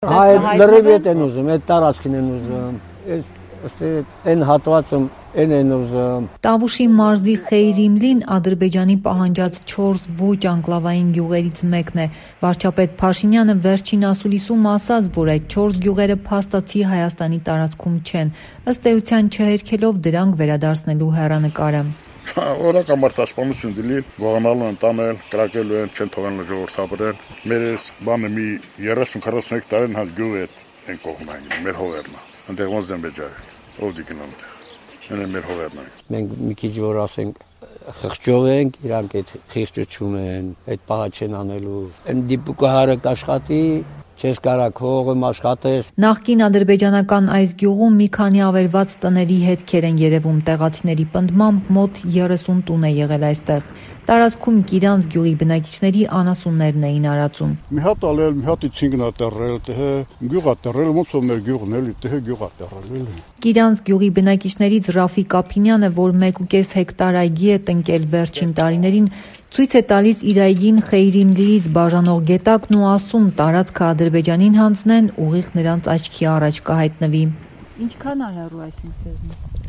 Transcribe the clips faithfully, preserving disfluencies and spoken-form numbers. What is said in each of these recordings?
Այդ լրիվ են ուզում, այդ տարածքին են ուզում, այն հատվածում են են ուզում։ Տավուշի մարզի Խեյրիմլին Ադրբեջանի պահանջած չորս ոչ անկլավային գյուղերից մեկն է։ Վարչապետ Փաշինյանը վերջին ասուլիսում ասաց, որ այդ չորս գյուղերը փաստացի Հայաստանի տարածքում չեն, ըստ էության չհերքելով դրանք վերադարձնելու հեռանկարը։ Օրակա մարդասպանություն դիլի, վաղանալու են տանել, կրակելու են, չեն թողել ժողովրդապրեն։ Մեր այս բանը մի երեսուն քառասուն հեկտարեն հատ գյուղ են կողմ այն, մեր հողերն է։ Այնտեղ ոնց են բեջարը, ով դիկն անտեղ։ Այն է մեր հողերն են։ Մենք մի քիչ որ ասենք խղճով ենք, իրանք այդ խիղճություն են, այդ պահա չեն անելու։ Այն դիպուկը հարը կաշխատի, չես կարակ հողում աշխատես։ Նախկին ադրբեջանական այս գյուղում մի քանի ավերված տների հետքեր են երևում, տեղացիների պնդմամբ մոտ երեսուն տուն է եղել այստեղ։ Տարածքում Կիրանց գյուղի բնակիչների անասուններն էին արածում։ Մի հատ ալել, մի հատ իցինգն ա տերել, թե գյուղ ա տերել, ոնց որ մեր գյուղն էլի, թե գյուղ ա տերել։ Կիրանց գյուղի բնակիչներից Ռաֆիկ Ափինյանը, որ մեկ ու կես հեկտար այգի է տնկել վերջին տարիներին, ցույց է տալիս իր այգին Խեյրիմլիից բաժանող գետակն ու ասում, տարածքը Ադրբեջանին հանձնեն, ուղիղ նրանց աչքի առաջ կհայտնվի։ Ինչքան է հեռու այսինքն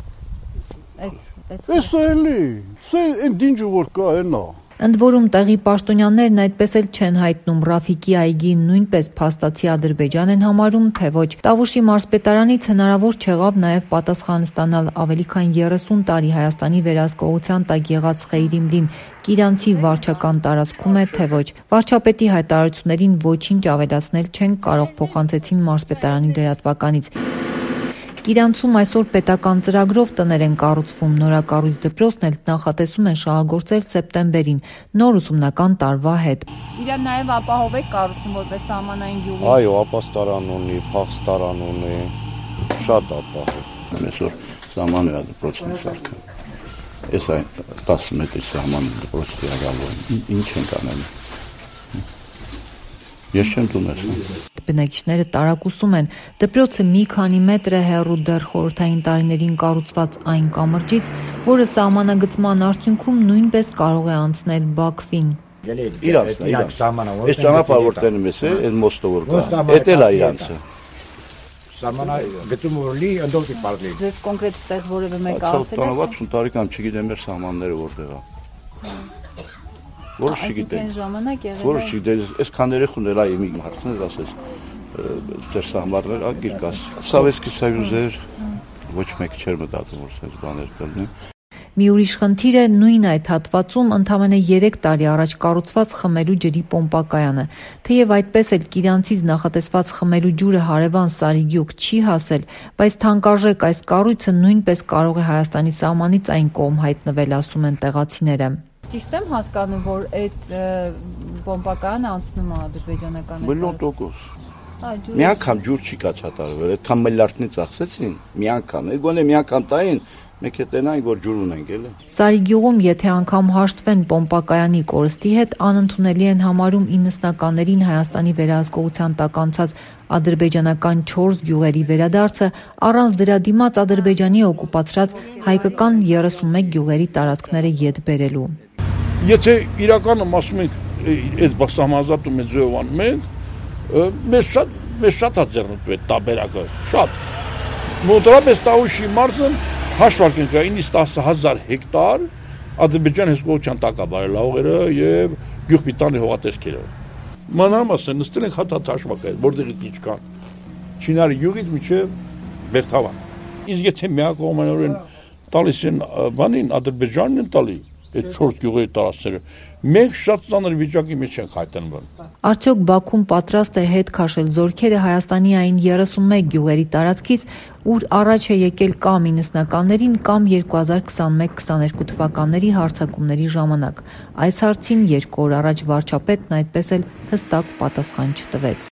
ձեզնից։ Էս էլի, սա այն դինջը որ կա այնա։ Ընդ որում տեղի պաշտոնյաներն այդպես էլ չեն հայտնում, Ռաֆիկի այգին նույնպես փաստացի Ադրբեջան են համարում, թե ոչ։ Տավուշի մարզպետարանից հնարավոր չեղավ նաև պատասխան ստանալ ավելի քան երեսուն տարի Հայաստանի վերահսկողության տակ եղած Խեյրիմլին Կիրանցի վարչական տարածքում է, թե ոչ։ Վարչապետի հայտարարություններին ոչինչ ավելացնել չեն կարող, փոխանցեցին մարզպետարանի լրատվականից։ Կիրանցում այսօր պետական ծրագրով տներ են կառուցվում, նորակառույց դպրոցն էլ նախատեսում են շահագործել սեպտեմբերին, նոր ուսումնական տարվա հետ։ Իրան նաև ապահով եք կառուցում որպես սահմանային գյուղ։ Այո, ապաստարան ունի, փախստարան ունի, շատ ապահով։ Այսօր սահմանային դպրոցն է սարքել։ Այս այն տասը մետրի սահմանային դպրոց տեղավորում։ Ինչ ենք անելու։ Ես չեմ տունեցնում։ Բնակիչները տարակուսում են, դպրոցը մի քանի մետր է հեռու դեռ խորհրդային տարիներին կառուցված այն կամրջից, որը սահմանագծման արդյունքում նույնպես կարող է անցնել Բաքվին։ Իրանց, իրանց։ Այս ճանապարհը որ տենում ես, այդ մոստը որ կա, էդ էլ է իրանցը։ Սահմանագծում որ լի, ընդդոք է պարզլի։ Ձեզ կոնկրետ այդտեղ որևէ մեկը ասել է։ վաթսուն տարեկան չգիտեմ մեր սահմանները որտեղ է։ Որոշ չգիտեմ։ Ժամանակ եղել է։ Որոշ չգիտեմ, այսքան երեխուն էլ այ մի հարցներ ասես, ձեր սահմաններ ագիր կաս։ Սովետский Союз-էր ոչ մեկ չէր մտածում, որ այսպես բաներ կլինի։ Մի ուրիշ խնդիր է նույն այդ հատվածում ընդամենը երեք տարի առաջ կառուցված խմելու ջրի պոմպակայանը։ Թեև այդպես էլ Կիրանցից նախատեսված խմելու ջուրը հարևան Սարիգյուղ չի հասել, բայց թանկարժեք այս կառույցը նույնպես կարող է Հայաստանի սահմանից այն կողմ հայտնվել, ասում են տեղացիները։ Ճիշտ եմ հասկանում, որ այդ պոմպակայանը անցնում է ադրբեջանական։ Միլիոն տոկոս։ Մի անգամ ջուր չի կաչատարվել, այդքան միլիարդնի ծախսեցին, մի անգամ, գոնե մի անգամ տային, մեկ է տենային, որ ջուր ունենք էլի։ Սարիգյուղում, եթե անգամ հաշտվեն պոմպակայանի կորստի հետ, անընդունելի են համարում իննսնականներին Հայաստանի վերահսկողության տակ անցած ադրբեջանական չորս գյուղերի վերադարձը, առանց դրա դիմաց Ադրբեջանի օկուպացրած հայկական երեսունմեկ գյուղերի տարածքները ետ բերելու։ Եթե իրականում ասում ենք այդ բացահայտում է ձևանում ենք, մեզ շատ մեզ շատ է ձեռնտու այդ տաբերակը, շատ։ Մոտորապես Տավուշի մարզը հաշվարկենք իննից տասը հազար հեկտար Ադրբեջան հսկողության տակ է բարելավողերը եւ գյուղպիտանի հողատեսքերը։ Մանրամաս է նստել ենք հատ-հատ հաշվարկել, որտեղից ինչ կան։ Չինարի գյուղից մինչեւ Բերթավան։ Իսկ եթե միակողմանորեն տալիս են բանին Ադրբեջանն են տալի այդ չորս գյուղերի տարածքները, մենք շատ ծանր վիճակի մեջ ենք հայտնվում։ Արդյոք Բաքուն պատրաստ է հետ քաշել զորքերը Հայաստանի այն երեսունմեկ գյուղերի տարածքից, ուր առաջ է եկել կամ իննսնականներին, կամ երկու հազար քսաներեք քսաներկու թվականների հարձակումների ժամանակ։ Այս հարցին երկու օր առաջ վարչապետն այդպես էլ հստակ պատասխան չտվեց։